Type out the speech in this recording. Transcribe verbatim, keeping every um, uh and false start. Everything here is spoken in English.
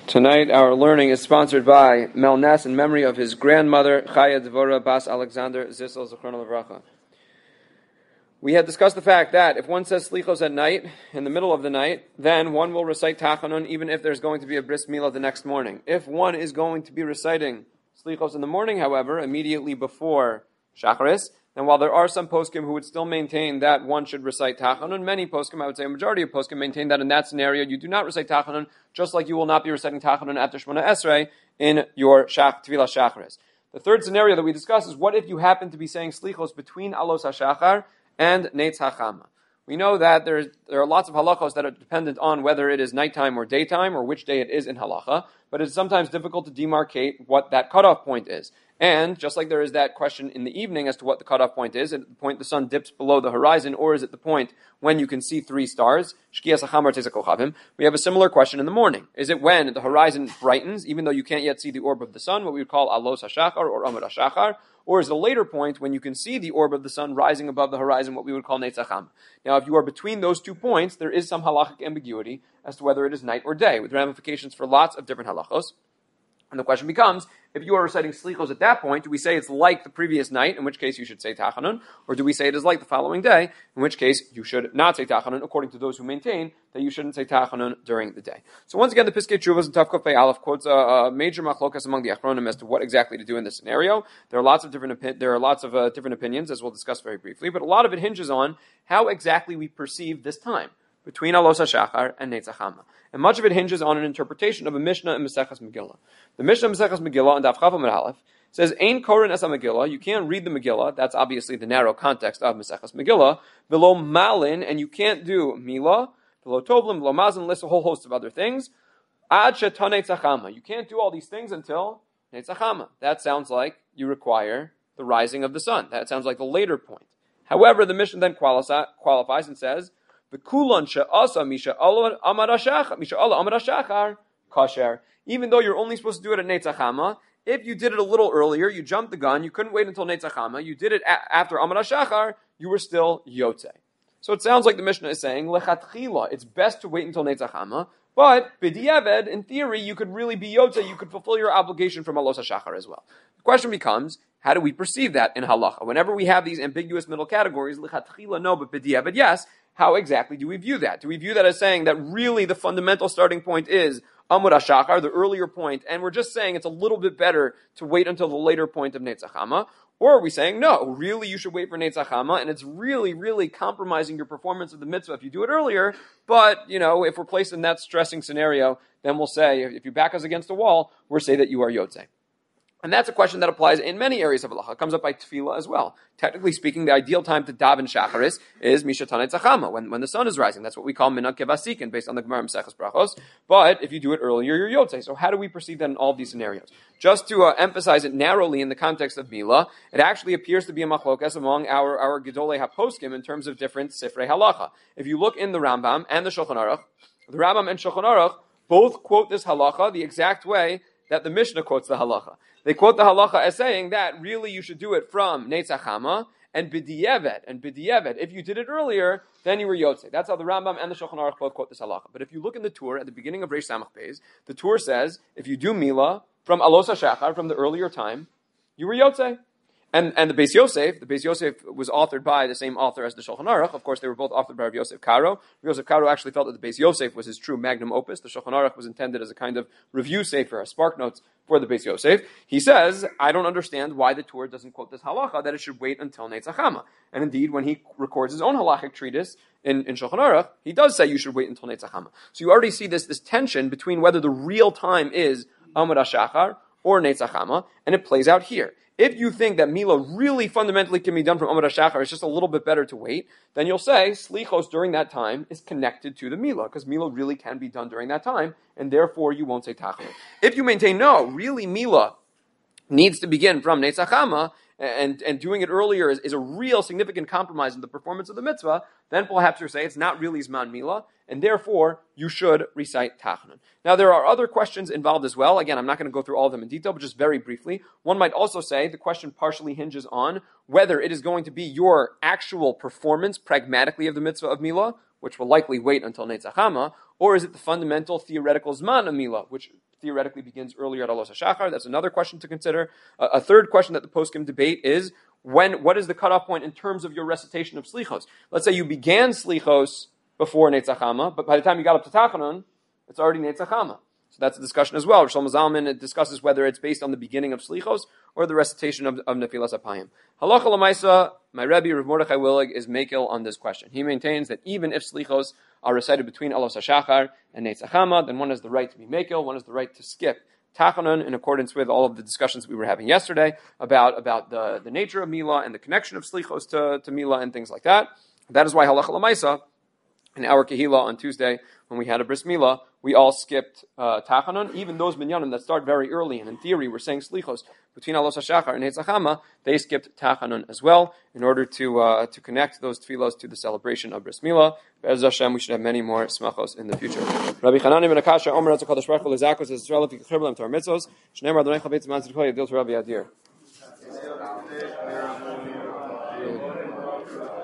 Tonight, our learning is sponsored by Melnes in memory of his grandmother, Chaya Dvora Bas Alexander Zissel Zichrono Levracha. We had discussed the fact that if one says slichos at night, in the middle of the night, then one will recite tachanun even if there's going to be a bris milah the next morning. If one is going to be reciting slichos in the morning, however, immediately before shacharis, then while there are some poskim who would still maintain that one should recite tachanun, many poskim, I would say a majority of poskim, maintain that in that scenario you do not recite tachanun, just like you will not be reciting tachanun after Shemona Esrei in your shach, Tevilah Shacharis. The third scenario that we discuss is what if you happen to be saying slichos between alos hashachar and Neitz HaChama. We know that there, there are lots of halachos that are dependent on whether it is nighttime or daytime or which day it is in halacha, but it's sometimes difficult to demarcate what that cutoff point is. And just like there is that question in the evening as to what the cutoff point is, at the point the sun dips below the horizon, or is it the point when you can see three stars? We have a similar question in the morning. Is it when the horizon brightens, even though you can't yet see the orb of the sun, what we would call alos hashachar or amud hashachar? Or is it a later point when you can see the orb of the sun rising above the horizon, what we would call Neitz HaChama? Now, if you are between those two points, there is some halachic ambiguity as to whether it is night or day, with ramifications for lots of different halachos. And the question becomes, if you are reciting slichos at that point, do we say it's like the previous night, in which case you should say tachanun, or do we say it is like the following day, in which case you should not say tachanun, according to those who maintain that you shouldn't say tachanun during the day? So once again, the Piskei Teshuvos and Tav Kuf Pei Aleph quotes a, a major machlokas among the Achronim as to what exactly to do in this scenario. There are lots of different opi- there are lots of uh, different opinions, as we'll discuss very briefly, but a lot of it hinges on how exactly we perceive this time between alos hashachar and Neitz HaChama. And much of it hinges on an interpretation of a Mishnah in Maseches Megillah. The Mishnah in Maseches Megillah on Daf Chaf Amud Aleph says, Ein korin es Megillah, you can't read the Megillah, that's obviously the narrow context of Maseches Megillah, below malin, and you can't do milah, below tovlim, below mazin, lists a whole host of other things, ad shetan Neitz HaChama. You can't do all these things until Neitz HaChama. That sounds like you require the rising of the sun. That sounds like the later point. However, the Mishnah then qualifies and says, even though you're only supposed to do it at Neitz HaChama, if you did it a little earlier, you jumped the gun, you couldn't wait until Neitz HaChama, you did it a- after Amar HaShachar, you were still Yotze. So it sounds like the Mishnah is saying, Lechatchila, it's best to wait until Neitz HaChama, but B'diavad, in theory, you could really be Yotze, you could fulfill your obligation from Alos HaShachar as well. The question becomes, how do we perceive that in halacha? Whenever we have these ambiguous middle categories, Lechatchila no, but B'diavad yes, how exactly do we view that? Do we view that as saying that really the fundamental starting point is Amud HaShachar, the earlier point, and we're just saying it's a little bit better to wait until the later point of Neitz HaChama? Or are we saying, no, really you should wait for Neitz HaChama, and it's really, really compromising your performance of the mitzvah if you do it earlier, but, you know, if we're placed in that stressing scenario, then we'll say, if you back us against a wall, we'll say that you are Yotze. And that's a question that applies in many areas of halacha. It comes up by tefillah as well. Technically speaking, the ideal time to daven shacharis is mishatanei tzachama, when, when the sun is rising. That's what we call minat kevasikin, based on the Gemara Maseches Brachos. But if you do it earlier, you're yotze. So how do we perceive that in all of these scenarios? Just to uh, emphasize it narrowly in the context of milah, it actually appears to be a machlokas among our, our gedolei haposkim in terms of different sifrei halacha. If you look in the Rambam and the Shulchan Aruch, the Rambam and Shulchan Aruch both quote this halacha the exact way that the Mishnah quotes the halacha. They quote the halacha as saying that really you should do it from Neitz HaChama and B'diavad. And B'diavad, if you did it earlier, then you were Yotze. That's how the Rambam and the Shulchan Aruch both quote this halacha. But if you look in the Tur, at the beginning of Reish Samach Beis, the Tur says, if you do Milah from Alos HaShachar, from the earlier time, you were Yotze. And, and the Beis Yosef, the Beis Yosef was authored by the same author as the Shulchan Aruch. Of course, they were both authored by Rav Yosef Karo. Rav Yosef Karo actually felt that the Beis Yosef was his true magnum opus. The Shulchan Aruch was intended as a kind of review sefer, a spark notes for the Beis Yosef. He says, I don't understand why the Torah doesn't quote this halacha, that it should wait until Neitz HaChama. And indeed, when he records his own halachic treatise in, in Shulchan Aruch, he does say you should wait until Neitz HaChama. So you already see this, this tension between whether the real time is Amud HaShachar or Neitz HaChama, and it plays out here. If you think that Milah really fundamentally can be done from Amud HaShachar, it's just a little bit better to wait, then you'll say Slichos during that time is connected to the Milah, because Milah really can be done during that time, and therefore you won't say Tachanun. If you maintain, no, really Milah needs to begin from Neitz HaChama, and, and doing it earlier is, is a real significant compromise in the performance of the mitzvah, then perhaps you'll say it's not really Zman Milah, and therefore you should recite Tachanun. Now there are other questions involved as well. Again, I'm not going to go through all of them in detail, but just very briefly. One might also say the question partially hinges on whether it is going to be your actual performance pragmatically of the mitzvah of Milah, which will likely wait until Neitz HaChama, or is it the fundamental theoretical Zman of Mila, which theoretically begins earlier at Alos HaShachar? That's another question to consider. Uh, a third question that the poskim debate is, when, what is the cutoff point in terms of your recitation of Slichos? Let's say you began Slichos before Netzach Hama, but by the time you got up to Tachanun, it's already Netzach Hama. So that's a discussion as well. Shlomo Zalman discusses whether it's based on the beginning of Slichos or the recitation of, of Nefilas Apayim. Halacha L'maisa, my Rebbe, Rav Mordechai Willig, is Mekel on this question. He maintains that even if Slichos are recited between Alos HaShachar and Netzach Hama, then one has the right to be Mekel, one has the right to skip Tachanun, in accordance with all of the discussions we were having yesterday about, about the, the nature of Mila and the connection of Slichos to, to Mila and things like that. That is why Halacha L'maisa, in our Kehila on Tuesday, when we had a Bris Mila, we all skipped uh, Tachanun. Even those minyanim that start very early, and in theory we're saying Slichos, between Alos HaShachar and Netzach Hama, they skipped Tachanun as well, in order to uh, to connect those tefillos to the celebration of Bris Mila. Be'ez Hashem, we should have many more smachos in the future. Rabbi Chanani ben Akasha, Omer Ratzah Kadosh Baruch Hu Lezakos, as Israel, if you could to our mitzvos, Shneimar Adonai Chavetz Man Tzidkol Yadil to Rabbi Adir.